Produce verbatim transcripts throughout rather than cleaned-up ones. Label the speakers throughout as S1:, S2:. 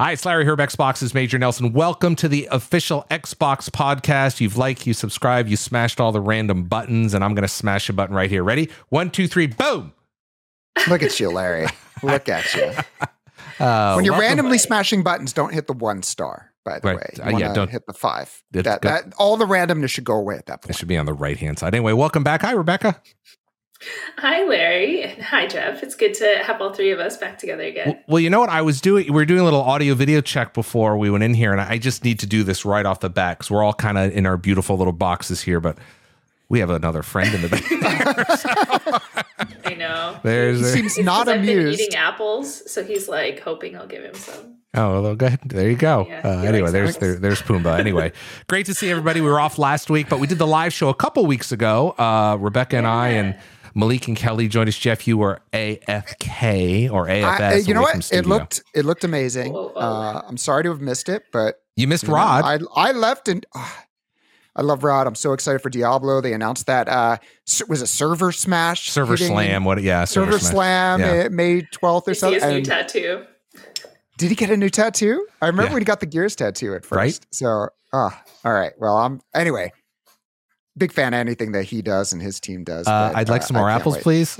S1: Hi, it's Larry Herb, Xbox's Major Nelson. Welcome to the official Xbox podcast. You've liked, you subscribed, you smashed all the random buttons, and I'm going to smash a button right here. Ready? One, two, three, boom!
S2: Look at you, Larry. Look at you.
S1: Uh,
S2: when you're
S1: welcome.
S2: randomly smashing buttons, don't hit the one star, by the
S1: Right.
S2: way. You
S1: Uh, yeah,
S2: wanna
S1: don't-
S2: hit the five.
S1: It's
S2: That,
S1: go-
S2: that, all the randomness should go away at that
S1: It
S2: point.
S1: should be on the right-hand side. Anyway, welcome back. Hi, Rebecca.
S3: Hi, Larry. And hi, Jeff. It's good to have all three of us back together again.
S1: Well, well, you know what I was doing? We were doing a little audio video check before we went in here, and I just need to do this right off the bat because we're all kind of in our beautiful little boxes here, but we have another friend in the back.
S3: I know.
S1: There's
S2: He
S1: a-
S2: seems not
S3: I've been
S2: amused.
S3: eating apples, so he's like hoping I'll give him some.
S1: Oh, well, go ahead. There you go.
S3: Yeah,
S1: uh,
S3: he
S1: anyway,
S3: likes
S1: there's
S3: apples.
S1: there, there's Pumbaa. Anyway, great to see everybody. We were off last week, but we did the live show a couple weeks ago. Uh, Rebecca and I
S3: Yeah.
S1: and Malik and Kelly joined us. Jeff, you were A F K or A F S.
S2: I, you know
S1: away
S2: what?
S1: from
S2: It
S1: studio.
S2: looked it looked amazing.
S3: Whoa, whoa.
S2: Uh, I'm sorry to have missed it, but
S1: You missed
S2: you know,
S1: Rod.
S2: I I left and uh, I love Rod. I'm so excited for Diablo. They announced that uh, s- was a server smash,
S1: Server
S2: hitting
S1: Slam. What? Yeah,
S2: Server,
S1: Smash.
S2: Slam,
S1: Yeah.
S2: uh, May twelfth or
S3: You see
S2: something.
S3: his new
S2: And
S3: tattoo.
S2: did he get a new tattoo? I remember
S1: Yeah.
S2: when he got the Gears tattoo at first.
S1: Right.
S2: So, ah, all right. Well, I'm anyway. Big fan of anything that he does and his team does.
S1: Uh,
S2: but,
S1: I'd like
S2: uh,
S1: some more
S2: I can't
S1: apples,
S2: wait.
S1: please.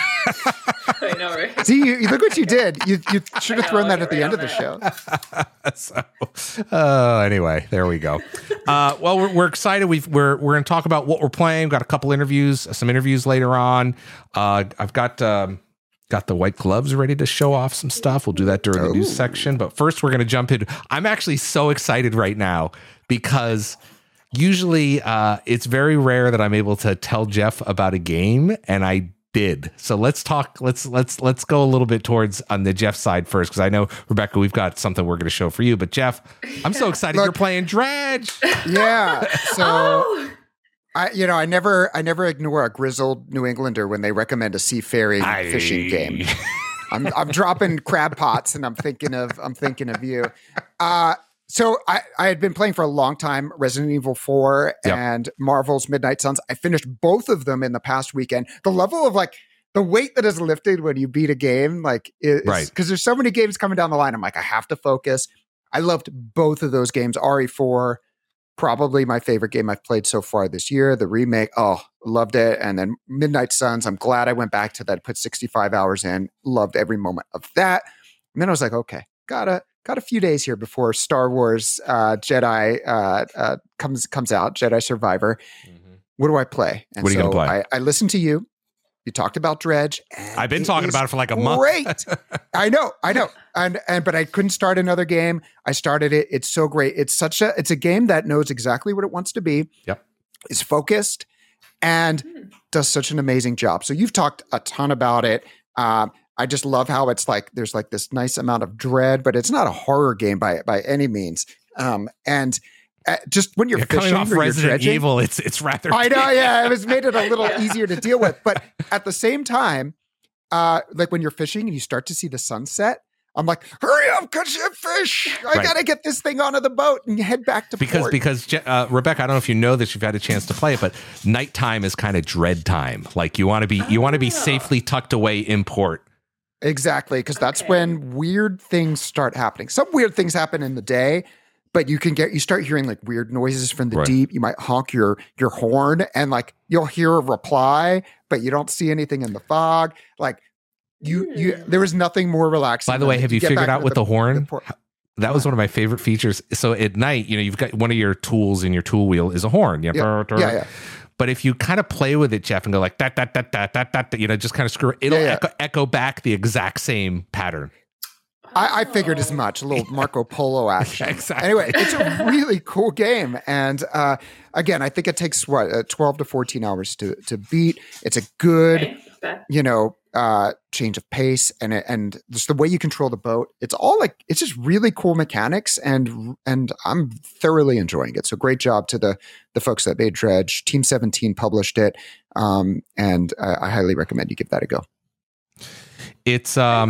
S3: I know, right?
S2: See, you, you look what you did. You you should have
S3: I know,
S2: thrown that
S3: I'll
S2: at the
S3: get
S2: end of
S3: right
S2: the
S3: on
S2: show.
S1: so, uh, anyway, there we go. Uh, well, we're, we're excited. We've, we're we're going to talk about what we're playing. We've got a couple interviews, some interviews later on. Uh, I've got um, got the white gloves ready to show off some stuff. We'll do that during the news
S2: Ooh.
S1: section. But first, we're going to jump in. I'm actually so excited right now because usually uh, it's very rare that I'm able to tell Jeff about a game, and I did. So let's talk. Let's let's let's go a little bit towards on the Jeff side first, because I know, Rebecca, we've got something we're going to show for you. But Jeff, I'm so excited
S2: Look.
S1: you're playing Dredge.
S2: Yeah. So
S3: Oh,
S2: I, you know, I never, I never ignore a grizzled New Englander when they recommend a seafaring fishing game. I'm, I'm dropping crab pots, and I'm thinking of, I'm thinking of you. Uh, so I, I had been playing for a long time, Resident Evil four
S1: Yep.
S2: and Marvel's Midnight Suns. I finished both of them in the past weekend. The level of like the weight that is lifted when you beat a game, like, is
S1: Right.
S2: because there's so many games coming down the line. I'm like, I have to focus. I loved both of those games. R E four. Probably my favorite game I've played so far this year. The remake, oh, loved it. And then Midnight Suns, I'm glad I went back to that, put sixty-five hours in, loved every moment of that. And then I was like, okay, got a got a few days here before Star Wars uh, Jedi uh, uh, comes comes out, Jedi Survivor. What do I play? And
S1: What are you gonna
S2: so
S1: play?
S2: I, I listened to you. You talked about Dredge. and
S1: I've been
S2: it
S1: talking
S2: is
S1: about it for like a month.
S2: Great. I know, I know. And and but I couldn't start another game. I started it. It's so great. It's such a it's a game that knows exactly what it wants to be.
S1: Yep.
S2: Is focused and
S3: Hmm.
S2: does such an amazing job. So you've talked a ton about it. Um, I just love how it's like there's like this nice amount of dread, but it's not a horror game by by any means. Um, and uh, just when you're
S1: You're
S2: fishing
S1: coming off
S2: or you're
S1: Resident
S2: dredging,
S1: Evil. It's it's rather.
S2: I know, yeah, it was made it a little
S3: Yeah.
S2: easier to deal with. But at the same time, uh, like when you're fishing and you start to see the sunset, I'm like, hurry up, catch that fish! I
S1: Right.
S2: gotta get this thing onto the boat and head back to
S1: Because
S2: port.
S1: because Je- uh, Rebecca, I don't know if you know this, you've had a chance to play it, but nighttime is kind of dread time. Like you want to be you want to be
S3: Oh.
S1: safely tucked away in port.
S2: Exactly, because that's
S3: Okay.
S2: when weird things start happening. Some weird things happen in the day, but you can get you start hearing like weird noises from the
S1: Right.
S2: deep. You might honk your your horn, and like you'll hear a reply, but you don't see anything in the fog. Like you you,
S3: Hmm.
S2: there was nothing more relaxing.
S1: By the
S2: than
S1: way,
S2: if
S1: have you
S2: get
S1: figured
S2: back
S1: out
S2: into
S1: with the, horn?
S2: port-
S1: That was one of my favorite features. So at night, you know, you've got one of your tools in your tool wheel is a horn. You know,
S2: Yeah, yeah, yeah.
S1: But if you kind of play with it, Jeff, and go like that, that, that, that, that, that, you know, just kind of screw it, it'll
S2: Yeah, yeah.
S1: Echo, echo back the exact same pattern.
S2: I, I figured as much. A little Marco Polo action.
S1: Exactly.
S2: Anyway, it's a really cool game, and uh, again, I think it takes what uh, twelve to fourteen hours to to beat. It's a good,
S3: Okay, bet.
S2: you know, uh, change of pace, and it- and just the way you control the boat. It's all like it's just really cool mechanics, and and I'm thoroughly enjoying it. So great job to the the folks that made Dredge. Team seventeen published it, um, and uh, I highly recommend you give that a go.
S1: It's um,
S3: Cool.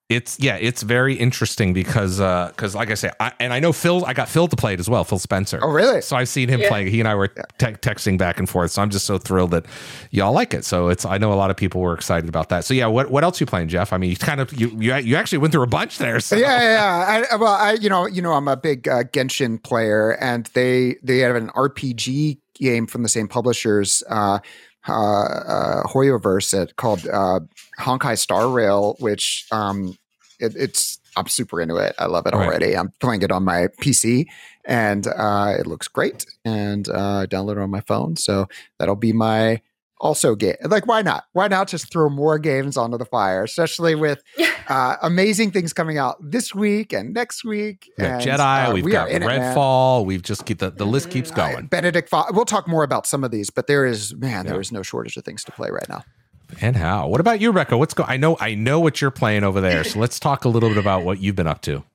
S1: It's yeah, it's very interesting because uh because like I say, I, and I know Phil, I got Phil to play it as well, Phil Spencer.
S2: Oh, really?
S1: So I've seen him
S3: Yeah.
S1: playing. He and I were
S2: Yeah.
S1: te- texting back and forth. So I'm just so thrilled that y'all like it. So it's I know a lot of people were excited about that. So yeah, what what else you playing, Jeff? I mean, you kind of you you, you actually went through a bunch there. So.
S2: Yeah, yeah. yeah. I, well, I you know you know I'm a big uh, Genshin player, and they they have an R P G game from the same publishers, uh, uh, uh, Hoyoverse, uh, called uh, Honkai Star Rail, which um, it, it's I'm super into it. I love it
S1: Right.
S2: already. I'm playing it on my P C, and uh, it looks great. And uh, I downloaded it on my phone, so that'll be my also game. Like, why not? Why not just throw more games onto the fire, especially with uh, amazing things coming out this week and next week.
S1: We've got
S2: and,
S1: Jedi,
S2: uh,
S1: we've
S2: we
S1: got
S2: are in it, man.
S1: Redfall. We've just keep the, the list keeps
S3: Mhm.
S1: going.
S2: Uh, Benedict Fo- We'll talk more about some of these, but there is man, there
S1: Yeah.
S2: is no shortage of things to play right now.
S1: And how? What about you, Rebecca? What's go? I know I know what you're playing over there. So let's talk a little bit about what you've been up to.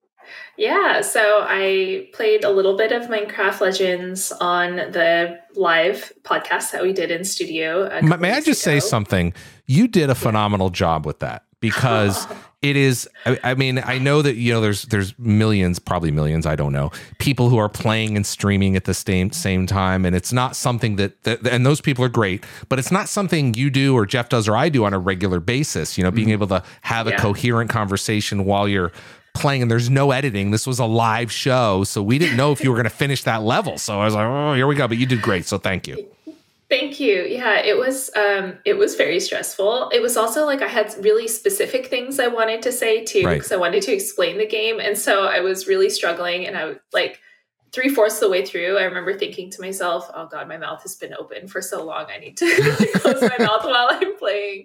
S3: Yeah, so I played a little bit of Minecraft Legends on the live podcast that we did in studio. a
S1: May,
S3: couple
S1: may I
S3: weeks
S1: just say
S3: ago.
S1: something? You did a phenomenal job with that because it is. I, I mean, I know that you know there's there's millions, probably millions. I don't know people who are playing and streaming at the same same time, and it's not something that, that and those people are great, but it's not something you do or Jeff does or I do on a regular basis. You know, being able to have a
S3: Yeah.
S1: coherent conversation while you're playing, and there's no editing. This was a live show, so we didn't know if you were going to finish that level. So I was like, oh, here we go. But you did great, so thank you.
S3: Thank you. Yeah, it was um it was very stressful. It was also like I had really specific things I wanted to say too,
S1: Right.
S3: because I wanted to explain the game. And so I was really struggling, and I like three fourths of the way through, I remember thinking to myself, oh God, my mouth has been open for so long. I need to really close my mouth while I'm playing.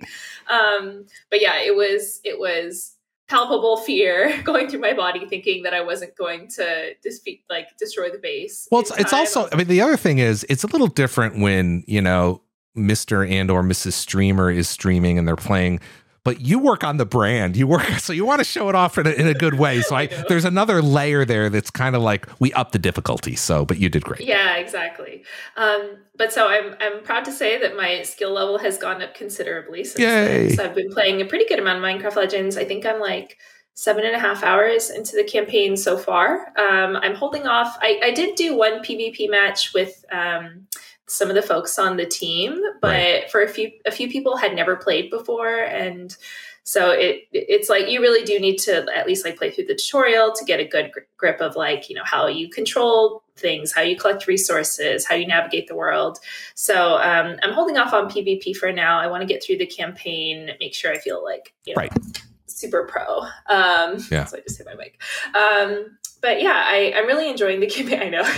S3: Um, but yeah, it was it was palpable fear going through my body, thinking that I wasn't going to defeat, like destroy the base.
S1: Well,
S3: in
S1: it's, it's
S3: time.
S1: also, I mean, the other thing is it's a little different when, you know, Mister and or Missus Streamer is streaming and they're playing, but you work on the brand. You work, so you want to show it off in a, in a good way. So I, there's another layer there that's kind of like we up the difficulty. So, but you did great.
S3: Yeah, exactly. Um, but so I'm I'm proud to say that my skill level has gone up considerably since
S1: Yay.
S3: then. So I've been playing a pretty good amount of Minecraft Legends. I think I'm like seven and a half hours into the campaign so far. Um, I'm holding off. I, I did do one PvP match with um, some of the folks on the team, but
S1: Right.
S3: for a few a few people had never played before, and so it it's like you really do need to at least like play through the tutorial to get a good gr- grip of like, you know, how you control things, how you collect resources, how you navigate the world. So um, I'm holding off on PvP for now. I want to get through the campaign, make sure I feel like, you know,
S1: Right.
S3: super pro. Um,
S1: Yeah.
S3: So I just hit my mic. Um, but yeah, I, I'm really enjoying the campaign. I know.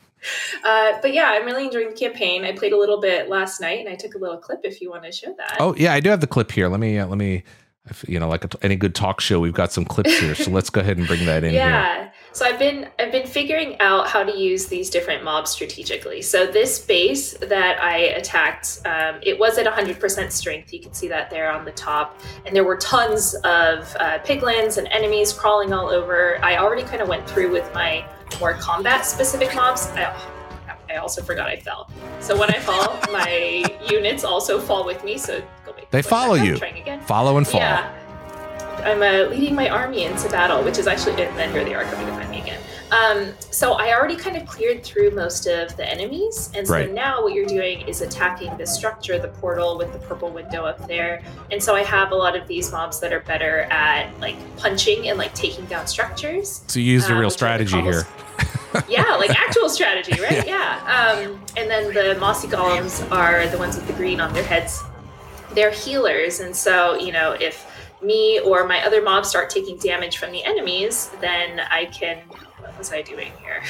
S3: uh, but yeah, I'm really enjoying the campaign. I played a little bit last night, and I took a little clip if you want to show that.
S1: Oh yeah, I do have the clip here. Let me, uh, let me, you know, like a, any good talk show, we've got some clips here. So let's go ahead and bring that in here.
S3: Yeah. So I've been I've been figuring out how to use these different mobs strategically. So this base that I attacked, um, it was at one hundred percent strength. You can see that there on the top. And there were tons of uh, piglins and enemies crawling all over. I already kind of went through with my more combat specific mobs. I, I also forgot I fell. So when I fall, my units also fall with me. So go back.
S1: They
S3: go
S1: follow
S3: back up,
S1: you.
S3: Trying again.
S1: Follow and fall.
S3: Yeah. I'm uh, leading my army into battle, which is actually, and then here they are coming to find me again. Um, so I already kind of cleared through most of the enemies. And so
S1: Right.
S3: now what you're doing is attacking the structure, the portal with the purple window up there. And so I have a lot of these mobs that are better at like punching and like taking down structures.
S1: So you used a
S3: Uh,
S1: real
S3: which are the
S1: strategy here.
S3: cobbles- yeah, like actual strategy, right? Yeah. Um, and then the mossy golems are the ones with the green on their heads. They're healers. And so, you know, if me or my other mobs start taking damage from the enemies, then I can, what was I doing here?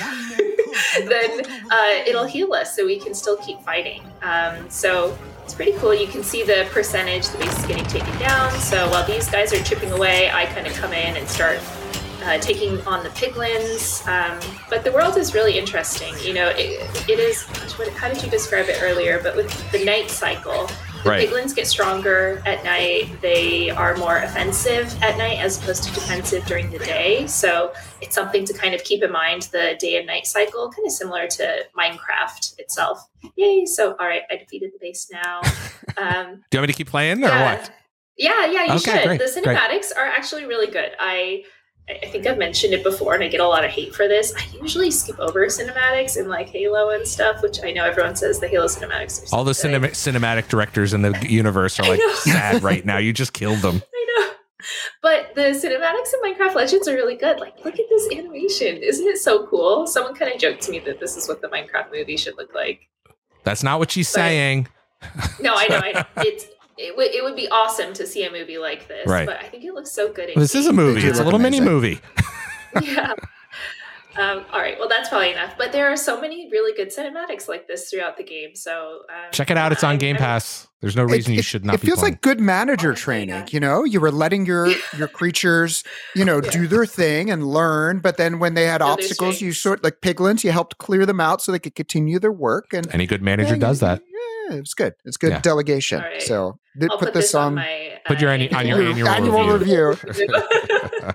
S3: then uh, it'll heal us so we can still keep fighting. Um, so it's pretty cool. You can see the percentage the base is getting taken down. So while these guys are chipping away, I kind of come in and start uh, taking on the piglins. Um, but the world is really interesting. You know, it, it is, what, how did you describe it earlier? But with the night cycle, the
S1: Right.
S3: piglins get stronger at night. They are more offensive at night as opposed to defensive during the day. So it's something to kind of keep in mind, the day and night cycle, kind of similar to Minecraft itself. Yay. So, all right, I defeated the base now. Um,
S1: Do you want me to keep playing or
S3: yeah.
S1: what?
S3: Yeah, yeah, you
S1: Okay,
S3: should.
S1: great,
S3: The cinematics are actually really good. I I think I've mentioned it before, and I get a lot of hate for this. I usually skip over cinematics in like Halo and stuff, which I know everyone says the Halo cinematics are so
S1: All the
S3: good.
S1: cinema- cinematic directors in the universe are like sad right now. You just killed them.
S3: I know. But the cinematics in Minecraft Legends are really good. Like, look at this animation. Isn't it so cool? Someone kind of joked to me that this is what the Minecraft movie should look like.
S1: That's not what she's
S3: But-
S1: saying.
S3: No, I know. I know. It's it would it would be awesome to see a movie like this.
S1: Right.
S3: But I think it looks so good. in
S1: This is a
S3: game.
S1: movie.
S2: They do
S1: It's a
S2: look
S1: little mini
S2: amazing.
S1: movie.
S3: Yeah. Um, all right. Well, that's probably enough. But there are so many really good cinematics like this throughout the game. So um,
S1: Check it out. It's on
S3: I'm-
S1: Game
S3: I'm-
S1: Pass. There's no reason
S2: It-
S1: you
S2: it-
S1: should not
S2: It
S1: be
S2: feels
S1: playing.
S2: like good manager
S3: Honestly,
S2: training.
S3: yeah.
S2: You know, you were letting your your creatures, you know, do their thing and learn. But then when they had
S3: Know their
S2: obstacles, you
S3: strengths.
S2: sort like piglins, you helped clear them out so they could continue their work. And
S1: Any good manager
S2: yeah,
S1: does that.
S2: Yeah, it's good. It's good
S1: Yeah.
S2: delegation.
S3: All right.
S2: So they
S3: I'll
S2: put, this on.
S3: my
S1: Put your
S3: uh,
S1: annu- on your
S2: your
S1: annual
S2: review.
S3: what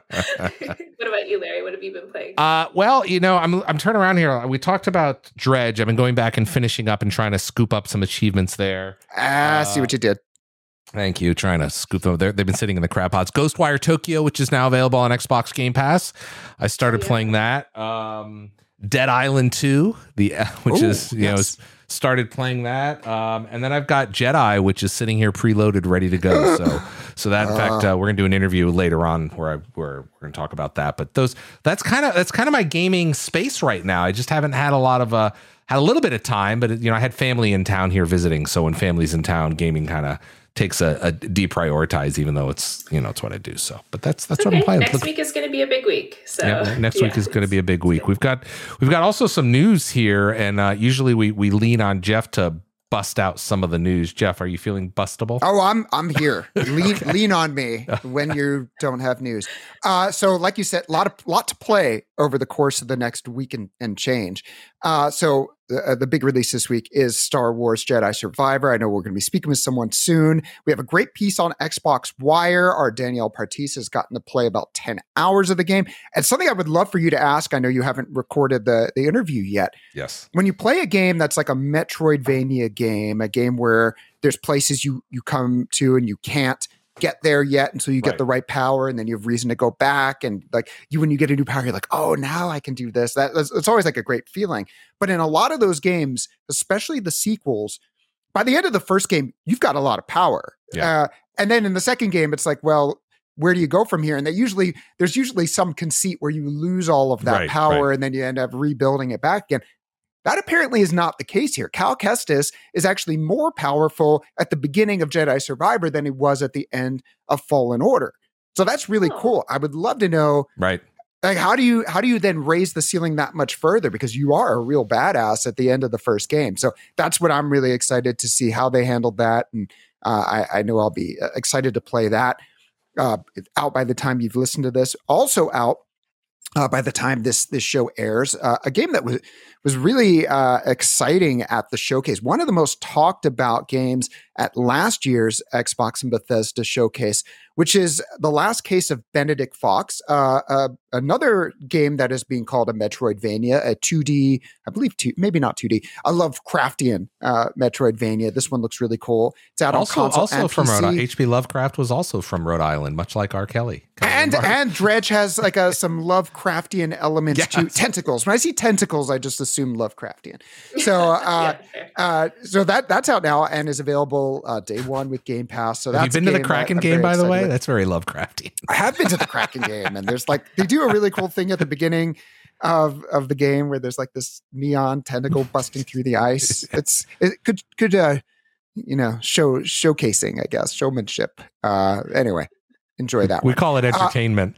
S3: about you, Larry? What have you been playing?
S1: Uh, well, you know, I'm I'm turning around here. We talked about Dredge. I've been going back and finishing up and trying to scoop up some achievements there.
S2: Ah, see
S1: Uh,
S2: what you did.
S1: Thank you. Trying to scoop them. They're, they've been sitting in the crab pots. Ghostwire Tokyo, which is now available on Xbox Game Pass. I started
S3: Yeah.
S1: playing that. Um, Dead Island two, the uh, which
S2: Ooh,
S1: is you know
S2: yes.
S1: started playing that. Um, and then I've got Jedi, which is sitting here preloaded, ready to go. So so that in fact uh, we're gonna do an interview later on where I where we're gonna talk about that. But those that's kind of that's kind of my gaming space right now. I just haven't had a lot of uh had a little bit of time, but you know I had family in town here visiting. So when family's in town, gaming kind of takes a, a deprioritize, even though it's you know it's what I do. So, but that's that's what I'm
S3: Okay,
S1: playing.
S3: next
S1: Look-
S3: week is going to be a big week. So
S1: yeah, next
S3: yeah,
S1: week is going to be a
S3: it's-
S1: big week. We've got we've got also some news here, and uh, usually we we lean on Jeff to bust out some of the news. Jeff, are you feeling bustable?
S2: Oh, I'm I'm here. Lean lean on me when you don't have news. Uh, so, like you said, a lot of lot to play over the course of the next week and, and change. Uh, so the, the big release this week is Star Wars Jedi Survivor. I know we're going to be speaking with someone soon. We have a great piece on Xbox Wire. Our Danielle Partis has gotten to play about ten hours of the game. And something I would love for you to ask, I know you haven't recorded the, the interview yet.
S1: Yes.
S2: When you play a game that's like a Metroidvania game, a game where there's places you you come to and you can't get there yet until you get
S1: Right.
S2: the right power, and then you have reason to go back, and like you when you get a new power, you're like, oh, now I can do this. That that's- it's always like a great feeling. But in a lot of those games, especially the sequels, by the end of the first game, you've got a lot of power.
S1: Yeah.
S2: Uh, and then in the second game, it's like, well, where do you go from here? And they usually there's usually some conceit where you lose all of that
S1: Right,
S2: power, and then you end up rebuilding it back again. That apparently is not the case here. Cal Kestis is actually more powerful at the beginning of Jedi Survivor than he was at the end of Fallen Order. So that's really
S3: Oh.
S2: cool. I would love to know,
S1: Right.
S2: like, how do you how do you then raise the ceiling that much further? Because you are a real badass at the end of the first game. So that's what I'm really excited to see how they handled that, and uh, I, I know I'll be uh, excited to play that. Uh, out by the time you've listened to this, also out. Uh, by the time this this show airs, uh, a game that was was really uh, exciting at the showcase. One of the most talked about games at last year's Xbox and Bethesda showcase, which is The Last Case of Benedict Fox, uh, uh, another game that is being called a Metroidvania, a two D, I believe, two, maybe not two D, a Lovecraftian uh, Metroidvania. This one looks really cool. It's out
S1: Also,
S2: on console
S1: also
S2: and
S1: from
S2: P C.
S1: Rhode Island. H P Lovecraft was also from Rhode Island, much like R. Kelly.
S2: And and Dredge has like a, some Lovecraftian elements
S1: Yes.
S2: to tentacles. When I see tentacles, I just assume Lovecraftian. So uh,
S3: Yeah, fair.
S2: uh, so that that's out now and is available uh, day one with Game Pass. So
S1: Have you
S2: that's a
S1: been to the
S2: game that
S1: Kraken
S2: I'm
S1: game,
S2: very
S1: by the
S2: excited
S1: way?
S2: about.
S1: That's very Lovecraftian.
S2: I have been to the Kraken game, and there's like they do a really cool thing at the beginning of of the game where there's like this neon tentacle busting through the ice. It's it could could uh you know show showcasing, I guess, showmanship. Uh, anyway, enjoy that
S1: We
S2: one.
S1: call it entertainment.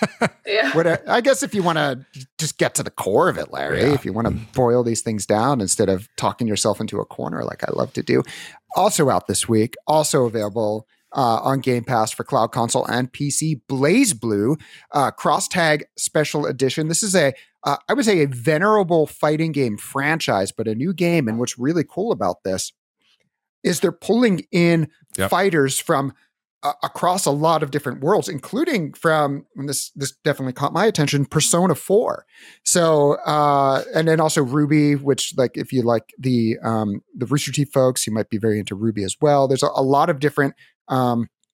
S3: Yeah.
S2: What I I guess if you want to just get to the core of it, Larry,
S1: Yeah.
S2: if you want to boil these things down instead of talking yourself into a corner like I love to do. Also out this week, also available uh, on Game Pass for cloud console and P C, Blaze Blue, uh, Cross Tag Special Edition. This is a, uh, I would say, a venerable fighting game franchise, but a new game. And what's really cool about this is they're pulling in
S1: Yep.
S2: fighters from uh, across a lot of different worlds, including from, and this this definitely caught my attention, Persona four. So, uh, and then also Ruby, which, like, if you like the um, the Rooster Teeth folks, you might be very into Ruby as well. There's a, a lot of different um,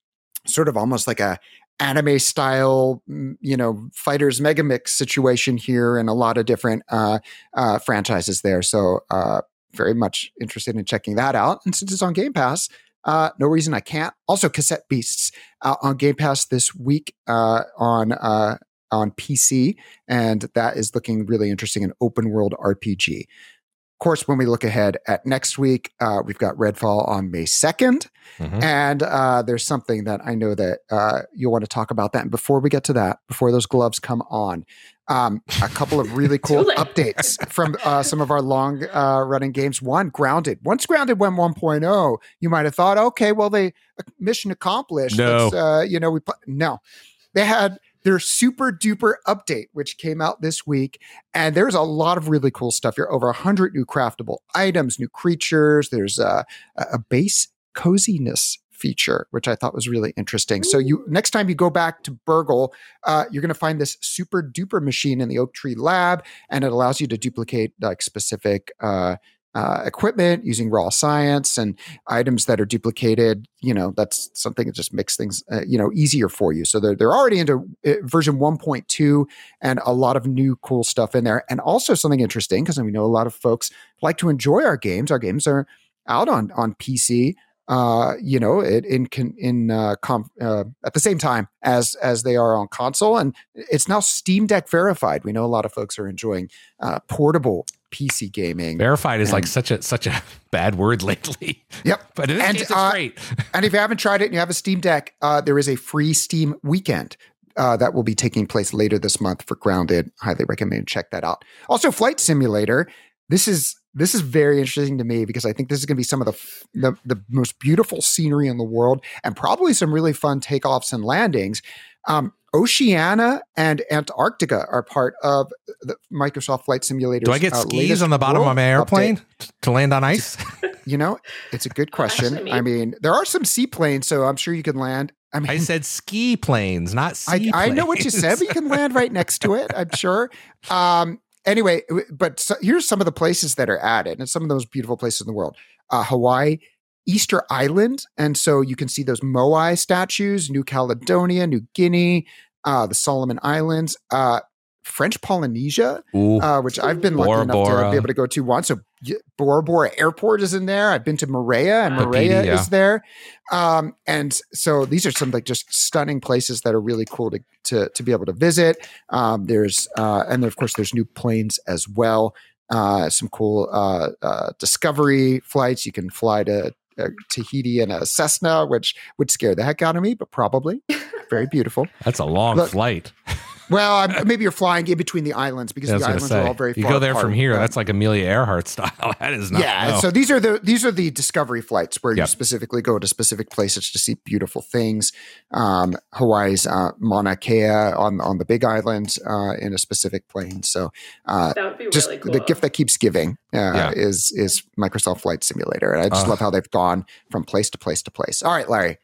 S2: sort of almost like a anime style, you know, fighters mega mix situation here, and a lot of different uh, uh, franchises there. So uh, very much interested in checking that out. And since it's on Game Pass, uh, no reason I can't. Also, Cassette Beasts uh, on Game Pass this week uh, on uh, on P C, and that is looking really interesting, an open world R P G. Of course, when we look ahead at next week, uh, we've got Redfall on May second. Mm-hmm. And uh, there's something that I know that uh, you'll want to talk about that. And before we get to that, before those gloves come on, um, a couple of really cool updates from uh, some of our long uh, running games. One, Grounded. Once Grounded went one point oh, you might have thought, okay, well, they mission accomplished.
S1: No.
S2: Uh, you know, we put, no. They had their super duper update, which came out this week. And there's a lot of really cool stuff here. Over one hundred new craftable items, new creatures. There's a, a base coziness feature, which I thought was really interesting. So you next time you go back to Burgle, uh, you're going to find this super duper machine in the Oak Tree Lab, and it allows you to duplicate like specific uh, uh, equipment using raw science and items that are duplicated. You know, that's something that just makes things, uh, you know, easier for you. So they're, they're already into uh, version one point two, and a lot of new cool stuff in there. And also something interesting, because we know a lot of folks like to enjoy our games. Our games are out on, on P C, uh, you know, it, in, in, uh, com, uh, at the same time as, as they are on console. And it's now Steam Deck verified. We know a lot of folks are enjoying uh, portable P C gaming.
S1: Verified is
S2: and,
S1: like such a such a bad word lately.
S2: Yep.
S1: But in this
S2: and,
S1: case, it's
S2: uh,
S1: great.
S2: And if you haven't tried it and you have a Steam Deck, uh, there is a free Steam weekend uh, that will be taking place later this month for Grounded. Highly recommend you check that out. Also, Flight Simulator. This is this is very interesting to me because I think this is going to be some of the, the the most beautiful scenery in the world, and probably some really fun takeoffs and landings. Um, Oceania and Antarctica are part of the Microsoft Flight Simulator.
S1: Do I get uh, skis on the bottom of my airplane update. to land on ice?
S2: You know, it's a good question. I mean, there are some seaplanes, so I'm sure you can land. I mean,
S1: I said ski planes, not sea
S2: I, I know what you said, but you can land right next to it, I'm sure. Um, anyway, but so, here's some of the places that are added, and some of those beautiful places in the world. Uh, Hawaii, Easter Island, and so you can see those Moai statues, New Caledonia, New Guinea, uh, the Solomon Islands, uh, French Polynesia, uh, which I've been lucky
S1: Bora
S2: enough
S1: Bora.
S2: to be able to go to once. So Bora Bora Airport is in there. I've been to Moorea, and
S1: Papiti,
S2: Moorea
S1: yeah.
S2: is there. Um, and so these are some like just stunning places that are really cool to to, to be able to visit. Um, there's uh, and then of course there's new planes as well. Uh, some cool uh, uh, Discovery flights. You can fly to uh, Tahiti in a Cessna, which would scare the heck out of me, but probably very beautiful.
S1: That's a long
S2: Look,
S1: flight.
S2: Well, I'm, maybe you're flying in between the islands because the islands
S1: say,
S2: are all very
S1: you
S2: far
S1: go there
S2: apart,
S1: from here.
S2: but,
S1: That's like Amelia Earhart style. That is not.
S2: yeah.
S1: No.
S2: So these are the these are the Discovery flights where
S1: Yep.
S2: you specifically go to specific places to see beautiful things. Um, Hawaii's uh, Mauna Kea on on the Big Island uh, in a specific plane. So uh,
S3: That would be
S2: just
S3: really cool.
S2: the gift that keeps giving uh,
S1: Yeah.
S2: is is Microsoft Flight Simulator, and I just
S1: Uh.
S2: love how they've gone from place to place to place. All right, Larry,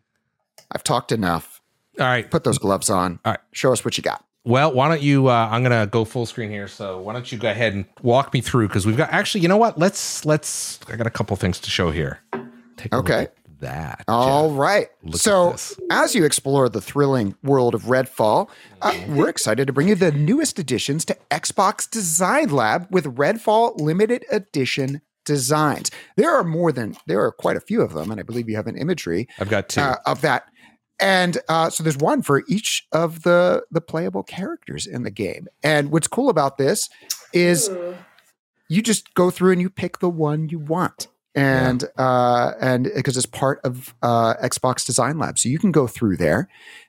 S2: I've talked enough.
S1: All right.
S2: Put those gloves on.
S1: All right.
S2: Show us what you got.
S1: Well, why don't you? Uh, I'm gonna go full screen here. So why don't you go ahead and walk me through? Because we've got actually, you know what? Let's let's. I got a couple things to show here. Take a
S2: Okay.
S1: look at that.
S2: All
S1: Jeff.
S2: right.
S1: Look at
S2: So,
S1: this.
S2: as you explore the thrilling world of Redfall, uh, we're excited to bring you the newest additions to Xbox Design Lab with Redfall limited edition designs. There are more than there are quite a few of them, and I believe you have an imagery
S1: I've got two.
S2: uh, of that. And uh, so there's one for each of the the playable characters in the game. And what's cool about this is
S3: Ooh.
S2: you just go through and you pick the one you want. And uh, and because it's part of uh, Xbox Design Lab, so you can go through there,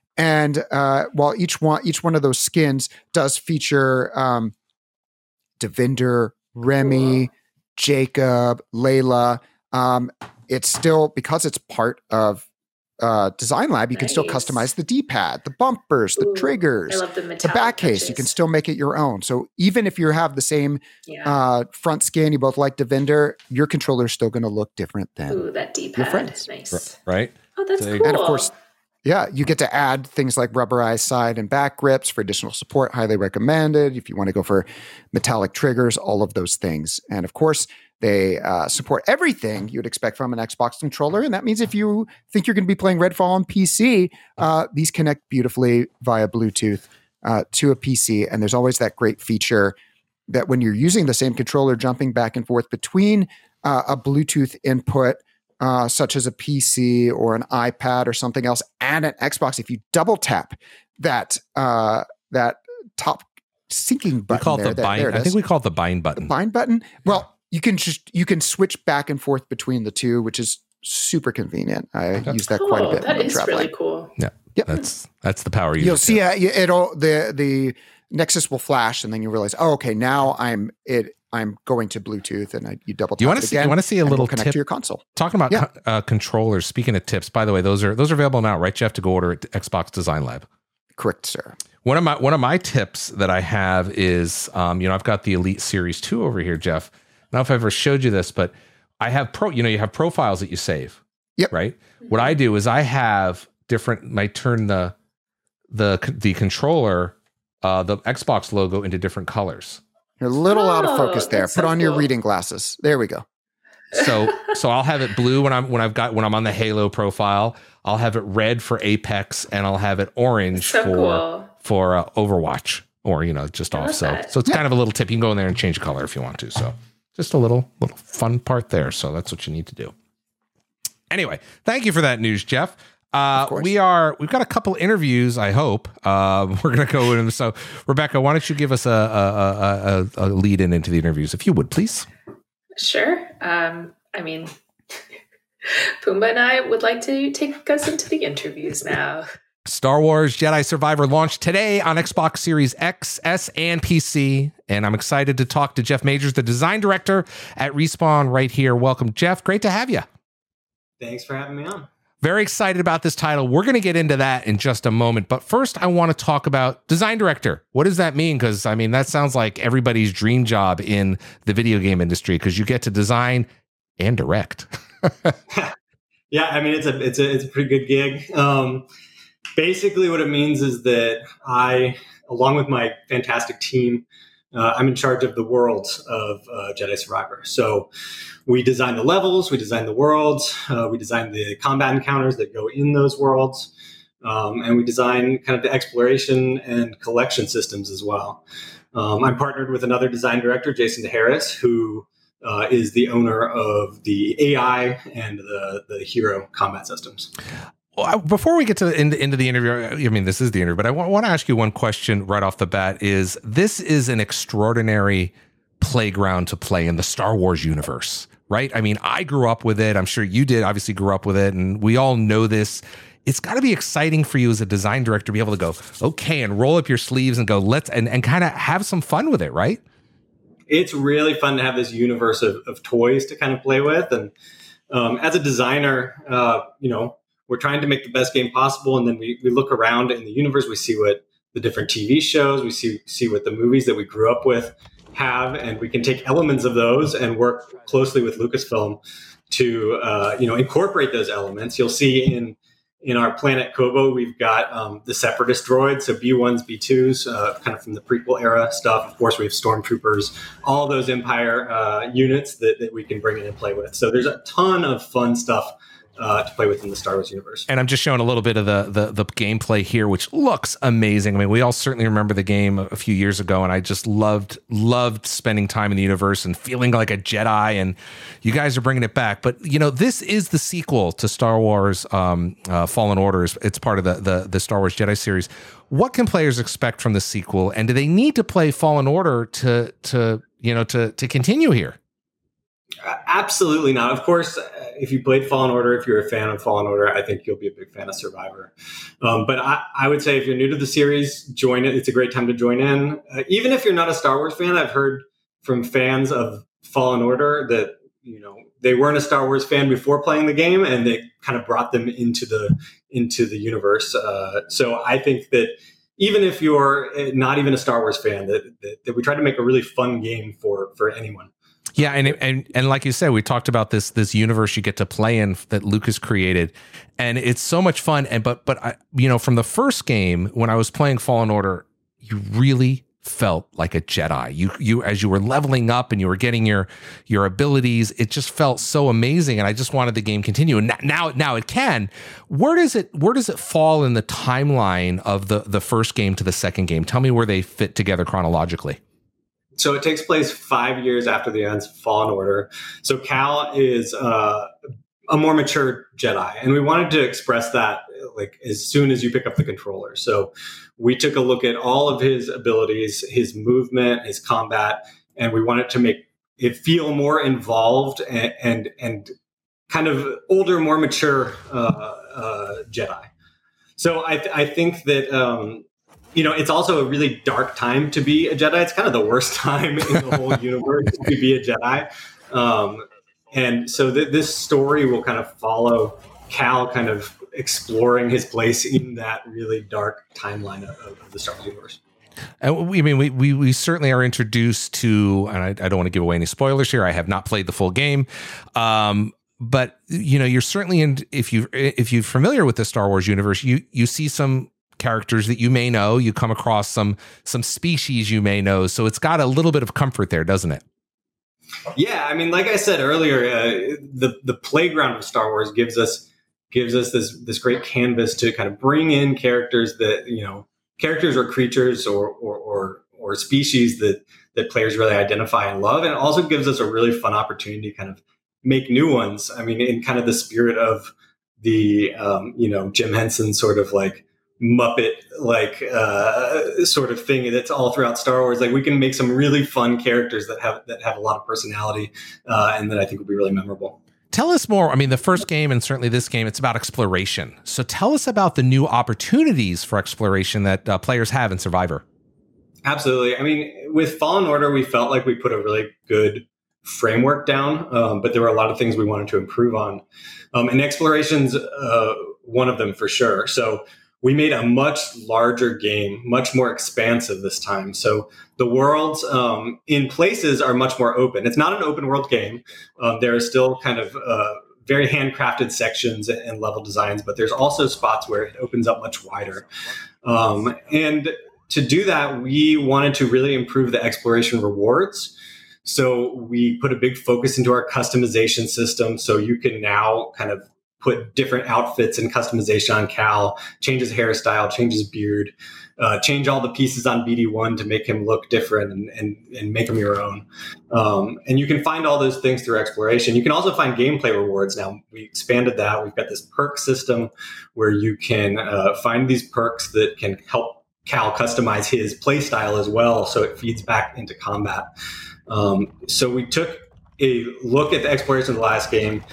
S2: and uh, while each one each one of those skins does feature um, Devinder, Remy,
S3: Cool.
S2: Jacob, Layla, um, it's still because it's part of uh, Design Lab. You can still
S3: Nice.
S2: customize the D-pad, the bumpers, the
S3: Ooh,
S2: triggers,
S3: I love the
S2: the
S3: metallic
S2: back case. You
S3: touches.
S2: can still make it your own. So even if you have the same
S3: Yeah.
S2: uh, front skin, you both like Devinder, your controller is still going to look different than.
S3: Ooh, that D-pad.
S2: friends.
S3: Nice.
S1: right.
S3: Oh, that's
S1: So-
S3: cool.
S2: And of course, yeah, you get to add things like rubberized side and back grips for additional support. Highly recommended. If you want to go for metallic triggers, all of those things. And of course, They uh, support everything you would expect from an Xbox controller. And that means if you think you're going to be playing Redfall on P C, uh, these connect beautifully via Bluetooth uh, to a P C. And there's always that great feature that when you're using the same controller, jumping back and forth between uh, a Bluetooth input, uh, such as a P C or an iPad or something else, and an Xbox, if you double tap that uh, that top syncing button,
S1: we call it
S2: there,
S1: the
S2: there,
S1: bind.
S2: there it
S1: I
S2: is.
S1: think we call it the bind button.
S2: The bind button. Well, you can just you can switch back and forth between the two, which is super convenient. I okay. use that
S3: oh,
S2: quite a bit.
S3: That
S2: when
S3: is
S2: I'm
S3: really cool.
S1: Yeah,
S2: yep.
S1: that's that's the power.
S2: You'll see uh, it'll the the Nexus will flash, and then you realize, oh, okay, now I'm it. I'm going to Bluetooth, and I, you double tap
S1: you want
S2: it
S1: to see?
S2: again.
S1: You want to see a little
S2: connect
S1: tip
S2: to your console.
S1: Talking about
S2: yeah.
S1: co- uh, controllers. Speaking of tips, by the way, those are those are available now, right, Jeff? To go order at Xbox Design Lab.
S2: Correct, sir.
S1: One of my one of my tips that I have is, um, you know, I've got the Elite Series two over here, Jeff. I don't know if I've ever showed you this, but I have pro. You know, you have profiles that you save.
S2: Yep.
S1: Right. What I do is I have different. I turn the the the controller, uh, the Xbox logo into different colors.
S2: You're a little
S3: oh,
S2: out of focus there. Put
S3: so
S2: on
S3: cool.
S2: your reading glasses. There we go.
S1: So so I'll have it blue when I'm when I've got when I'm on the Halo profile. I'll have it red for Apex, and I'll have it orange
S3: so
S1: for
S3: cool.
S1: for uh, Overwatch, or you know, just off. So
S3: that.
S1: so it's
S2: Yeah.
S1: kind of a little tip. You can go in there and change the color if you want to. So just a little little fun part there. So that's what you need to do. Anyway, thank you for that news, Jeff. Uh, we are we've got a couple interviews. I hope uh, we're going to go in. So Rebecca, why don't you give us a a, a, a lead in into the interviews, if you would, please?
S3: Sure. Um, I mean, Pumbaa and I would like to take us into the interviews now.
S1: Star Wars Jedi Survivor launched today on Xbox Series X, S, and P C. And I'm excited to talk to Jeff Majors, the design director at Respawn right here. Welcome, Jeff. Great to have you.
S4: Thanks for having me on.
S1: Very excited about this title. We're going to get into that in just a moment. But first, I want to talk about design director. What does that mean? Because, I mean, that sounds like everybody's dream job in the video game industry, because you get to design and direct.
S4: Yeah, I mean, it's a it's a it's a pretty good gig. Um, basically, what it means is that I, along with my fantastic team, uh, I'm in charge of the world of uh, Jedi Survivor. So we design the levels, we design the worlds, uh, we design the combat encounters that go in those worlds, um, and we design kind of the exploration and collection systems as well. Um, I'm partnered with another design director, Jason DeHarris, who Uh, is the owner of the A I and the, the hero combat systems.
S1: Well, before we get to the, into, into the interview, I mean, this is the interview, but I want, want to ask you one question right off the bat. Is this is an extraordinary playground to play in the Star Wars universe, right? I mean, I grew up with it. I'm sure you did, obviously grew up with it, and we all know this. It's got to be exciting for you as a design director to be able to go, okay, and roll up your sleeves and go, let's, and, and kind of have some fun with it, right?
S4: It's really fun to have this universe of, of toys to kind of play with. And um, as a designer, uh, you know, we're trying to make the best game possible. And then we, we look around in the universe, we see what the different T V shows, we see, see what the movies that we grew up with have, and we can take elements of those and work closely with Lucasfilm to, uh, you know, incorporate those elements. You'll see in In our planet Kobo, we've got um, the Separatist droids, so B ones, B twos, uh, kind of from the prequel era stuff. Of course, we have stormtroopers, all those Empire uh, units that, that we can bring in and play with. So there's a ton of fun stuff uh, to play with in the Star Wars universe.
S1: And I'm just showing a little bit of the, the the gameplay here, which looks amazing. I mean, we all certainly remember the game a few years ago, and I just loved loved spending time in the universe and feeling like a Jedi. And you guys are bringing it back. But you know, this is the sequel to Star Wars um, uh, Fallen Order. It's part of the, the the Star Wars Jedi series. What can players expect from the sequel? And do they need to play Fallen Order to to you know to to continue here?
S4: Uh, absolutely not. Of course, uh, if you played Fallen Order, if you're a fan of Fallen Order, I think you'll be a big fan of Survivor. Um, but I, I would say if you're new to the series, join it. It's a great time to join in. Uh, even if you're not a Star Wars fan, I've heard from fans of Fallen Order that, you know, they weren't a Star Wars fan before playing the game, and they kind of brought them into the into the universe. Uh, so I think that even if you're not even a Star Wars fan, that, that, that we try to make a really fun game for for anyone.
S1: Yeah, and and and like you said, we talked about this this universe you get to play in that Lucas created, and it's so much fun. And but but I, you know, from the first game when I was playing Fallen Order, you really felt like a Jedi. You you as you were leveling up and you were getting your your abilities, it just felt so amazing, and I just wanted the game to continue. And now now it can. Where does it where does it fall in the timeline of the the first game to the second game? Tell me where they fit together chronologically.
S4: So it takes place five years after the ends of Fallen Order. So Cal is uh, a more mature Jedi, and we wanted to express that like as soon as you pick up the controller. So we took a look at all of his abilities, his movement, his combat, and we wanted to make it feel more involved and and, and kind of older, more mature uh, uh, Jedi. So I, th- I think that. Um, You know, it's also a really dark time to be a Jedi. It's kind of the worst time in the whole universe to be a Jedi. Um, and so th- this story will kind of follow Cal kind of exploring his place in that really dark timeline of, of the Star Wars universe.
S1: And we I mean we, we we certainly are introduced to, and I, I don't want to give away any spoilers here. I have not played the full game. Um, but you know, you're certainly in, if you if you're familiar with the Star Wars universe, you you see some characters that you may know, you come across some some species you may know, so it's got a little bit of comfort there, doesn't it?
S4: Yeah, I mean, like I said earlier, uh, the the playground of Star Wars gives us gives us this this great canvas to kind of bring in characters that, you know, characters or creatures or or or, or species that that players really identify and love, and it also gives us a really fun opportunity to kind of make new ones. I mean, in kind of the spirit of the um, you know, Jim Henson sort of like Muppet like uh, sort of thing that's all throughout Star Wars. Like, we can make some really fun characters that have that have a lot of personality, uh, and that I think will be really memorable.
S1: Tell us more. I mean, the first game and certainly this game, it's about exploration. So tell us about the new opportunities for exploration that uh, players have in Survivor.
S4: Absolutely. I mean, with Fallen Order, we felt like we put a really good framework down, um, but there were a lot of things we wanted to improve on, um, and exploration's uh, one of them for sure. So we made a much larger game, much more expansive this time. So the worlds um, in places are much more open. It's not an open world game. Um, there are still kind of uh, very handcrafted sections and level designs, but there's also spots where it opens up much wider. Um, and to do that, we wanted to really improve the exploration rewards. So we put a big focus into our customization system. So you can now kind of put different outfits and customization on Cal, change his hairstyle, change his beard, uh, change all the pieces on B D one to make him look different and, and, and make him your own. Um, and you can find all those things through exploration. You can also find gameplay rewards. Now, we expanded that. We've got this perk system where you can uh, find these perks that can help Cal customize his play style as well, so it feeds back into combat. Um, so we took a look at the exploration of the last game,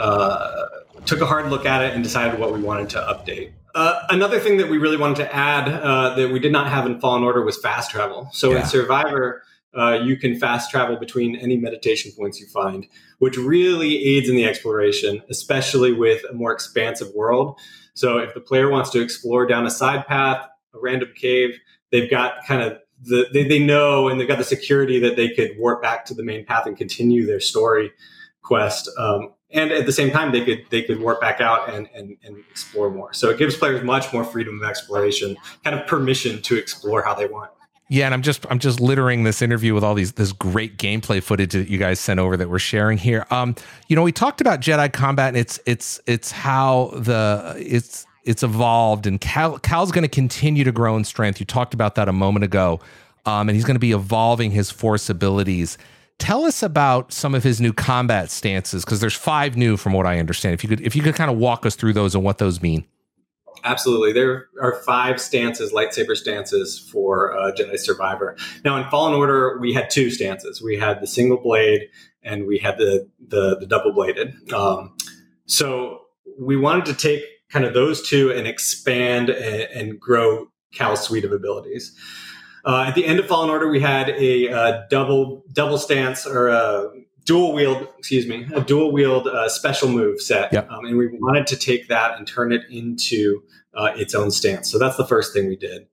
S4: uh, took a hard look at it, and decided what we wanted to update. Uh, another thing that we really wanted to add uh, that we did not have in Fallen Order was fast travel. So yeah. in Survivor, uh, you can fast travel between any meditation points you find, which really aids in the exploration, especially with a more expansive world. So if the player wants to explore down a side path, a random cave, they've got kind of the, they, they know, and they've got the security that they could warp back to the main path and continue their story quest. Um, and at the same time, they could they could warp back out and, and, and explore more. So it gives players much more freedom of exploration, kind of permission to explore how they want.
S1: Yeah, and I'm just I'm just littering this interview with all these this great gameplay footage that you guys sent over that we're sharing here. Um, you know, we talked about Jedi combat, and it's it's it's how the it's it's evolved, and Cal Cal's going to continue to grow in strength. You talked about that a moment ago, um, and he's going to be evolving his Force abilities. Tell us about some of his new combat stances, because there's five new from what I understand. If you could if you could kind of walk us through those and what those mean.
S4: Absolutely. There are five stances, lightsaber stances for uh, Jedi Survivor. Now, in Fallen Order, we had two stances. We had the single blade and we had the the, the double bladed. Um, so we wanted to take kind of those two and expand and, and grow Cal's suite of abilities. Uh, at the end of Fallen Order, we had a uh, double double stance or a dual wield, excuse me, a dual wield uh, special move set.
S1: Yep.
S4: Um, and we wanted to take that and turn it into uh, its own stance. So that's the first thing we did.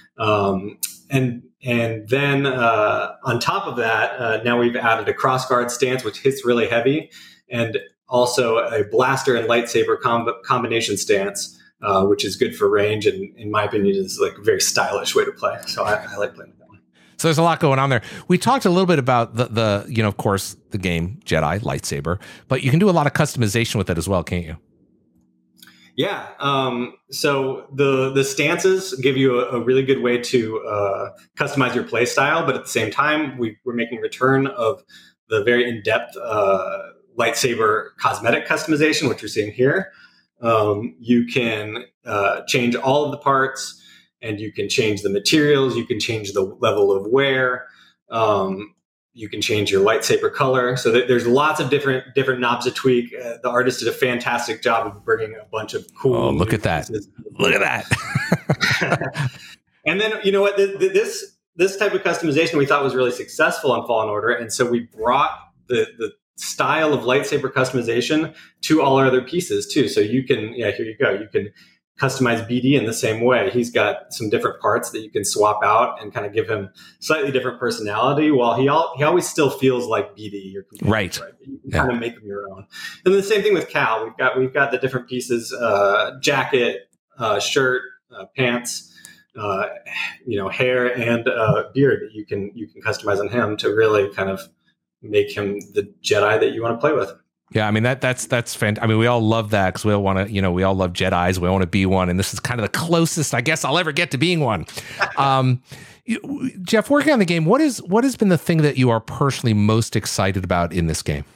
S4: Um, and and then uh, on top of that, uh, now we've added a crossguard stance, which hits really heavy, and also a blaster and lightsaber com- combination stance, uh, which is good for range, and in my opinion is like a very stylish way to play. So I, I like playing with that one.
S1: So there's a lot going on there. We talked a little bit about the, the, you know, of course, the game Jedi lightsaber, but you can do a lot of customization with it as well, can't you?
S4: Yeah. Um, so the the stances give you a, a really good way to uh, customize your play style, but at the same time, we, we're making return of the very in-depth uh, lightsaber cosmetic customization, which you're seeing here. Um, you can uh, change all of the parts, and you can change the materials. You can change the level of wear. Um, You can change your lightsaber color. So that there's lots of different different knobs to tweak. Uh, the artist did a fantastic job of bringing a bunch of cool.
S1: Oh, look at that! Look at that!
S4: And then you know what? This this type of customization we thought was really successful on Fallen Order, and so we brought the the style of lightsaber customization to all our other pieces too. So you can, yeah, here you go. You can customize B D in the same way. He's got some different parts that you can swap out and kind of give him slightly different personality, while he all, he always still feels like B D. Your
S1: right.
S4: right. You can
S1: yeah.
S4: kind of make him your own. And the same thing with Cal. We've got we've got the different pieces: uh, jacket, uh, shirt, uh, pants, uh, you know, hair, and uh, beard that you can you can customize on him to really kind of make him the Jedi that you want to play with.
S1: Yeah, I mean that that's that's fantastic. I mean, we all love that because we all want to, you know, we all love Jedis. We want to be one, and this is kind of the closest I guess I'll ever get to being one. Um, you, Jeff, working on the game, what is what has been the thing that you are personally most excited about in this game?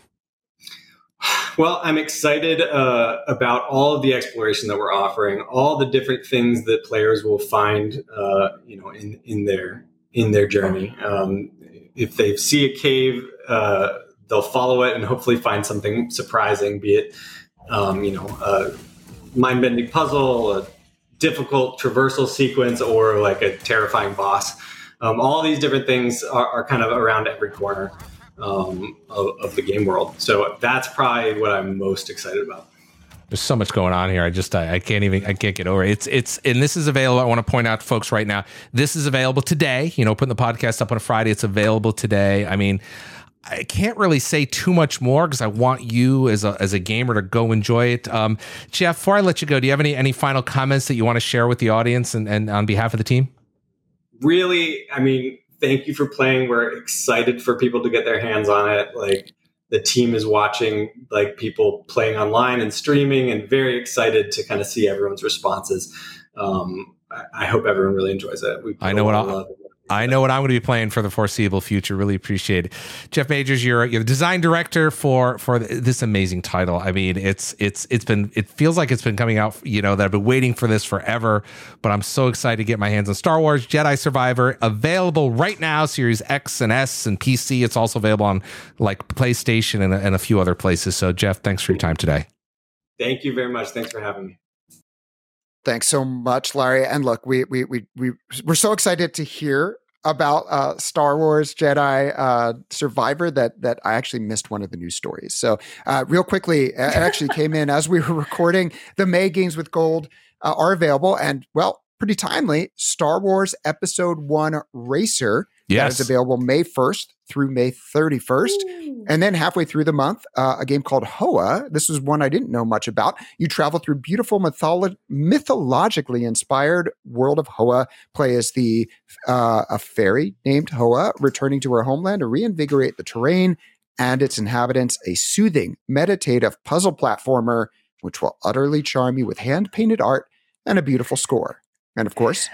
S4: Well, I'm excited uh, about all of the exploration that we're offering, all the different things that players will find, uh, you know, in in their in their journey. Um, if they see a cave, uh, they'll follow it and hopefully find something surprising, be it, um, you know, a mind-bending puzzle, a difficult traversal sequence, or like a terrifying boss. Um, all these different things are, are kind of around every corner um, of, of the game world. So that's probably what I'm most excited about.
S1: There's so much going on here. I just, I, I can't even, I can't get over it. It's, it's, and this is available. I want to point out to folks right now, this is available today. You know, putting the podcast up on a Friday, it's available today. I mean, I can't really say too much more because I want you as a as a gamer to go enjoy it. Um, Jeff, before I let you go, do you have any any final comments that you want to share with the audience and, and on behalf of the team?
S4: Really, I mean, thank you for playing. We're excited for people to get their hands on it. Like, the team is watching like people playing online and streaming, and very excited to kind of see everyone's responses. Um, I, I hope everyone really enjoys it. We
S1: I know what I'll, I know what I'm going to be playing for the foreseeable future. Really appreciate it. Jeff Magers, you're you're the design director for for this amazing title. I mean, it's it's it's been it feels like it's been coming out, you know, that I've been waiting for this forever, but I'm so excited to get my hands on Star Wars Jedi Survivor, available right now, Series X and S and P C. It's also available on like PlayStation and, and a few other places. So Jeff, thanks for your time today.
S4: Thank you very much. Thanks for having me.
S2: Thanks so much, Larry. And look, we we we we we're so excited to hear about uh, Star Wars Jedi uh, Survivor that that I actually missed one of the news stories. So uh, real quickly, it actually came in as we were recording. The May Games with Gold uh, are available, and well, pretty timely. Star Wars Episode One Racer.
S1: Yes,
S2: that is available May first through May thirty-first. Ooh. And then halfway through the month, uh, a game called Hoa. This was one I didn't know much about. You travel through beautiful mytholo- mythologically inspired world of Hoa. Play as the uh, a fairy named Hoa, returning to her homeland to reinvigorate the terrain and its inhabitants. A soothing, meditative puzzle platformer, which will utterly charm you with hand-painted art and a beautiful score. And of course,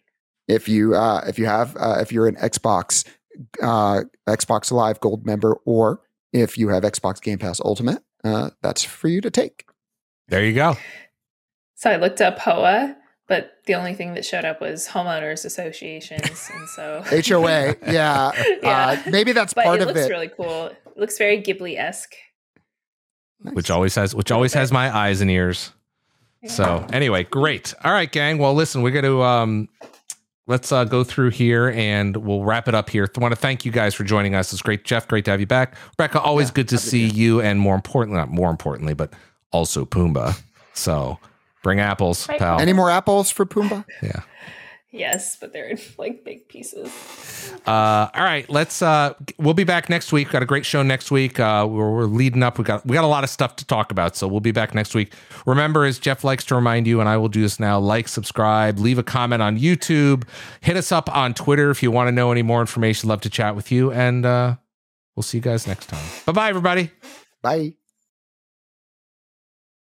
S2: if you uh, if you have uh, if you're an Xbox uh, Xbox Live Gold member, or if you have Xbox Game Pass Ultimate, uh, that's for you to take.
S1: There you go.
S5: So I looked up Hoa, but the only thing that showed up was homeowners associations, and so
S2: H O A. Yeah,
S5: yeah.
S2: Uh, maybe that's
S5: but
S2: part
S5: it
S2: of
S5: looks
S2: it.
S5: Really cool. It looks very Ghibli-esque,
S2: Nice.
S1: Which always has which always has my eyes and ears. Yeah. So anyway, great. All right, gang. Well, listen, we're going to um, let's uh, go through here and we'll wrap it up here. I want to thank you guys for joining us. It's great, Jeff. Great to have you back, Rebecca. Always yeah, good to see you, and more importantly, not more importantly, but also Pumbaa. So bring apples,
S5: right.
S1: pal.
S2: Any more apples for Pumbaa?
S1: Yeah.
S5: Yes, but they're in like big pieces.
S1: Uh, all right, let's. Uh, we'll be back next week. Got a great show next week. Uh, we're, we're leading up. We got we got a lot of stuff to talk about, so we'll be back next week. Remember, as Jeff likes to remind you, and I will do this now: like, subscribe, leave a comment on YouTube, hit us up on Twitter if you want to know any more information. Love to chat with you, and uh, we'll see you guys next time. Bye bye, everybody.
S2: Bye.